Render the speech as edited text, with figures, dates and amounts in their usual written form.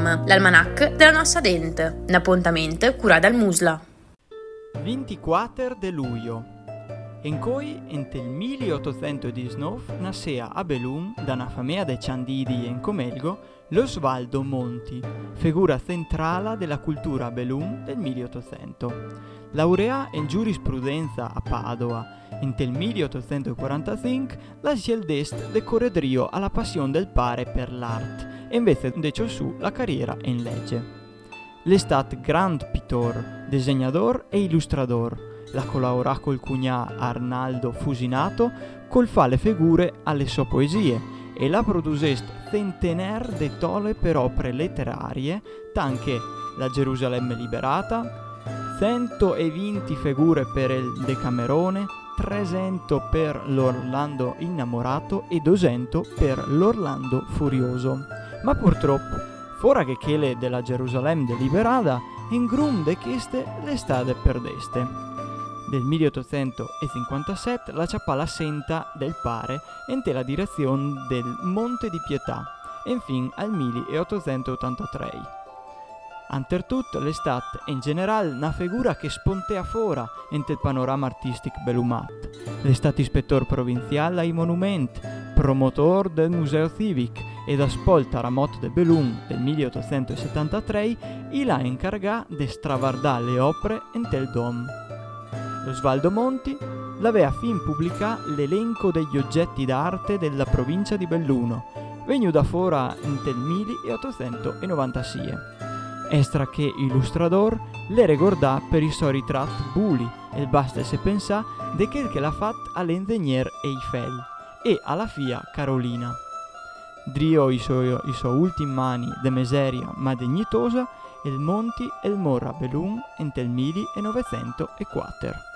Film, l'almanach della nostra dente, n'appuntamento curata dal Musla. 24 de luglio. In cui, nel 1819, nascea a Belun, da una famiglia de Ciandidi in Comelgo, l'Osvaldo Monti, figura centrale della cultura a Belun del 1800. Laurea in giurisprudenza a Padova, nel 1845 la sceldest de corredrio alla passione del pare per l'arte, e invece decò su la carriera in legge. L'estat grand pittor, disegnador e illustrador. La collaborà col cugnà Arnaldo Fusinato, col fa le figure alle sue poesie, e la produsest centenar de tole per opere letterarie, tanche la Gerusalemme liberata, 120 figure per il Decamerone, 300 per l'Orlando innamorato e 200 per l'Orlando furioso. Ma purtroppo, fora che quelle della Gerusalemme deliberata, in grum de queste le strade perdeste. Nel 1857 la ciappala senta del pare ente la direzione del Monte di Pietà, e infine al 1883. Antertut l'estat in generale una figura che spontea fora ente il panorama artistic belumat. L'estat ispettor provinciale ai monumenti, promotor del Museo Civic ed aspol Taramot de Belun del 1873 il ha incargà de stravardà le opere ente il Dom. Osvaldo Monti l'aveva fin pubblicà l'elenco degli oggetti d'arte della provincia di Belluno, venuto da fora nel 1896. Estra che illustrador le ricordà per i suoi ritratti buli, e basta se pensà de quel che l'ha fatto all'ingegner Eiffel e alla fia Carolina. Drio i suoi ultimi anni de miseria ma dignitosa, il Monti e il morra Belun nel 1904.